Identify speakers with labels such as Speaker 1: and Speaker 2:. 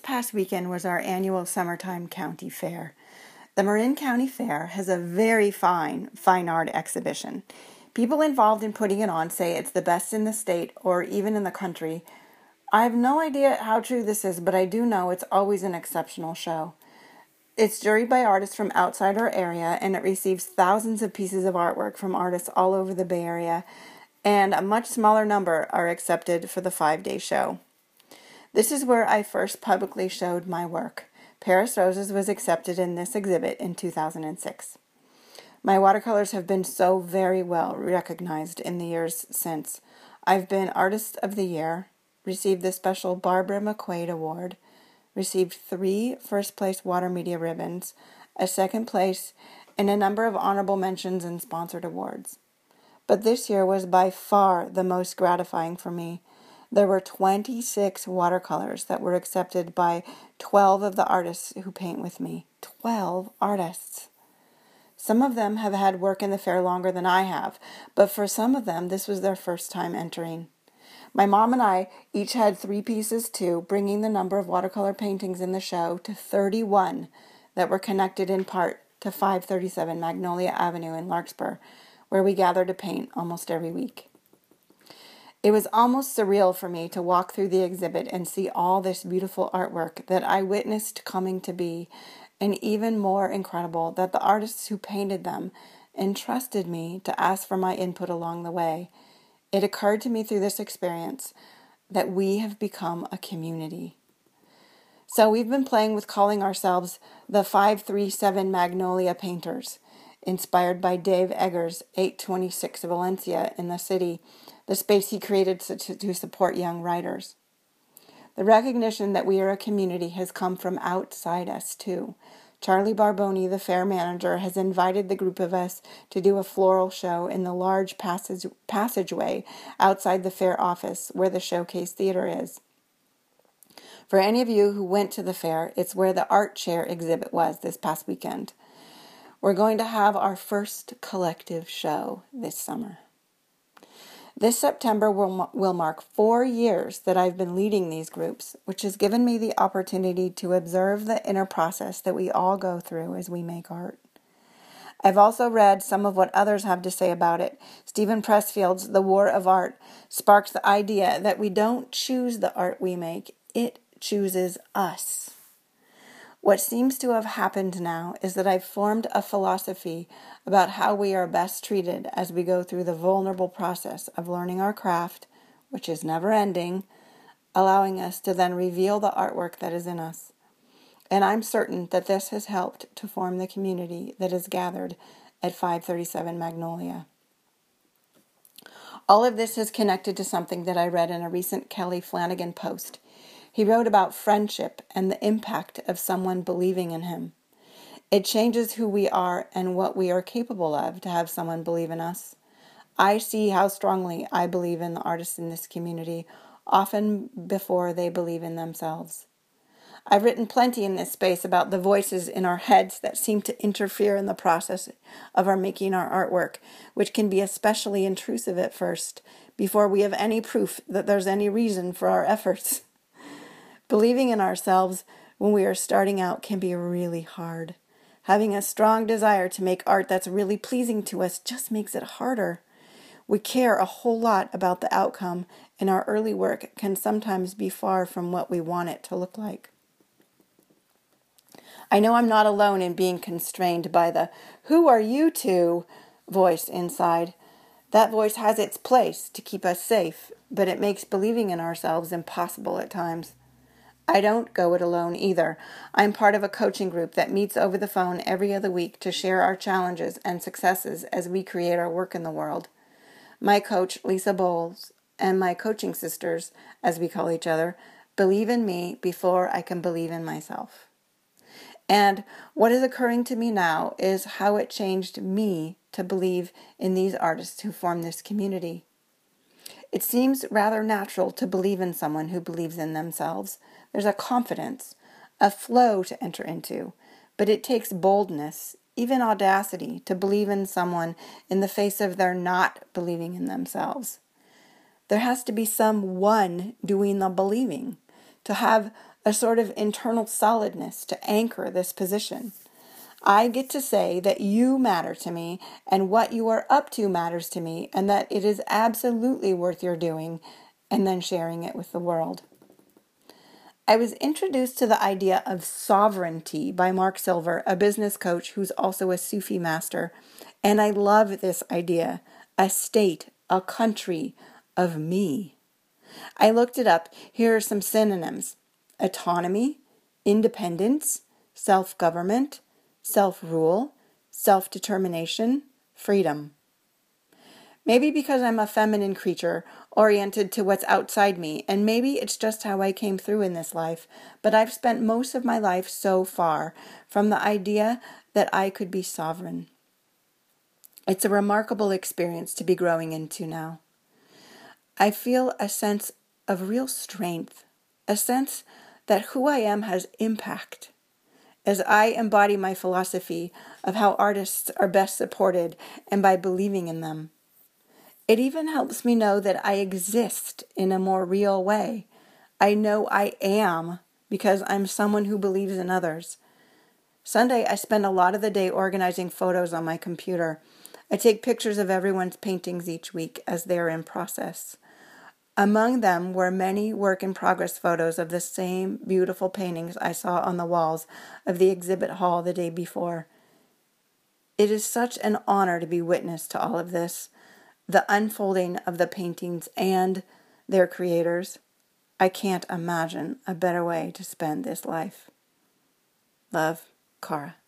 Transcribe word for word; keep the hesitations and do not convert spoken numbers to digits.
Speaker 1: past weekend was our annual Summertime County Fair. The Marin County Fair has a very fine fine art exhibition. People involved in putting it on say it's the best in the state or even in the country. I have no idea how true this is, but I do know it's always an exceptional show. It's juried by artists from outside our area, and it receives thousands of pieces of artwork from artists all over the Bay Area, and a much smaller number are accepted for the five-day show. This is where I first publicly showed my work. Paris Roses was accepted in this exhibit in two thousand six. My watercolors have been so very well recognized in the years since. I've been Artist of the Year, received the special Barbara McQuaid Award, received three first-place Water Media ribbons, a second place, and a number of honorable mentions and sponsored awards. But this year was by far the most gratifying for me. There were twenty-six watercolors that were accepted by twelve of the artists who paint with me. twelve artists. Some of them have had work in the fair longer than I have, but for some of them, this was their first time entering. My mom and I each had three pieces too, bringing the number of watercolor paintings in the show to thirty-one that were connected in part to five thirty-seven Magnolia Avenue in Larkspur, where we gather to paint almost every week. It was almost surreal for me to walk through the exhibit and see all this beautiful artwork that I witnessed coming to be, and even more incredible that the artists who painted them entrusted me to ask for my input along the way. It occurred to me through this experience that we have become a community. So we've been playing with calling ourselves the five three seven Magnolia Painters, inspired by Dave Eggers' eight twenty-six Valencia in the city, the space he created to, to support young writers. The recognition that we are a community has come from outside us, too. Charlie Barboni, the fair manager, has invited the group of us to do a floral show in the large passage, passageway outside the fair office where the Showcase Theater is. For any of you who went to the fair, it's where the art chair exhibit was this past weekend. We're going to have our first collective show this summer. This September will, will mark four years that I've been leading these groups, which has given me the opportunity to observe the inner process that we all go through as we make art. I've also read some of what others have to say about it. Stephen Pressfield's The War of Art sparks the idea that we don't choose the art we make, it chooses us. What seems to have happened now is that I've formed a philosophy about how we are best treated as we go through the vulnerable process of learning our craft, which is never ending, allowing us to then reveal the artwork that is in us. And I'm certain that this has helped to form the community that is gathered at five thirty-seven Magnolia. All of this is connected to something that I read in a recent Kelly Flanagan post. He wrote about friendship and the impact of someone believing in him. It changes who we are and what we are capable of to have someone believe in us. I see how strongly I believe in the artists in this community, often before they believe in themselves. I've written plenty in this space about the voices in our heads that seem to interfere in the process of our making our artwork, which can be especially intrusive at first, before we have any proof that there's any reason for our efforts. Believing in ourselves when we are starting out can be really hard. Having a strong desire to make art that's really pleasing to us just makes it harder. We care a whole lot about the outcome, and our early work can sometimes be far from what we want it to look like. I know I'm not alone in being constrained by the "who are you two" voice inside. That voice has its place to keep us safe, but it makes believing in ourselves impossible at times. I don't go it alone either. I'm part of a coaching group that meets over the phone every other week to share our challenges and successes as we create our work in the world. My coach, Lisa Bowles, and my coaching sisters, as we call each other, believe in me before I can believe in myself. And what is occurring to me now is how it changed me to believe in these artists who form this community. It seems rather natural to believe in someone who believes in themselves. There's a confidence, a flow to enter into, but it takes boldness, even audacity, to believe in someone in the face of their not believing in themselves. There has to be someone doing the believing. To have a sort of internal solidness to anchor this position. I get to say that you matter to me and what you are up to matters to me and that it is absolutely worth your doing and then sharing it with the world. I was introduced to the idea of sovereignty by Mark Silver, a business coach who's also a Sufi master, and I love this idea, a state, a country of me. I looked it up. Here are some synonyms: autonomy, independence, self-government, self-rule, self-determination, freedom. Maybe because I'm a feminine creature, oriented to what's outside me, and maybe it's just how I came through in this life, but I've spent most of my life so far from the idea that I could be sovereign. It's a remarkable experience to be growing into now. I feel a sense of real strength, a sense that who I am has impact. As I embody my philosophy of how artists are best supported and by believing in them. It even helps me know that I exist in a more real way. I know I am because I'm someone who believes in others. Sunday, I spend a lot of the day organizing photos on my computer. I take pictures of everyone's paintings each week as they are in process. Among them were many work-in-progress photos of the same beautiful paintings I saw on the walls of the exhibit hall the day before. It is such an honor to be witness to all of this, the unfolding of the paintings and their creators. I can't imagine a better way to spend this life. Love, Cara.